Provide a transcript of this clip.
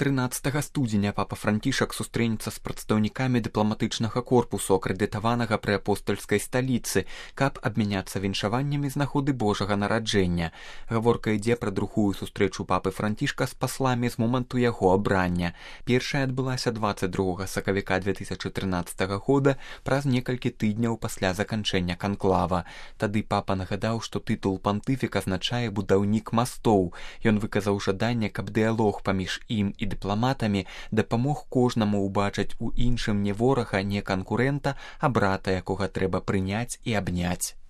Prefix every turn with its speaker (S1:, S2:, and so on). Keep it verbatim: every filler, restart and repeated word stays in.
S1: трынаццатага студзеня папа Францішак сустрэнецца з прадстаўнікамі дыпламатычнага корпусу, акрэдытаванага пры апостальскай сталіцы, каб абмяняцца віншаваннямі з нагоды Божага нараджэння. Гаворка ідзе пра другую сустрэчу папы Францішка з пасламі з моманту яго абрання. Першая адбылася дваццаць другога сакавіка две тысячы трынаццатага года, праз некалькі тыдняў пасля заканчэння канклава. Тады папа нагадаў, што тытул пантыфік азначае будаўнік мастоў. Ён выказаў жаданне, каб дыялог паміж ім і дыпламатамі дапамог кожнаму ўбачыць у іншым не ворага, не канкурэнта, а брата, якога трэба прыняць і абняць.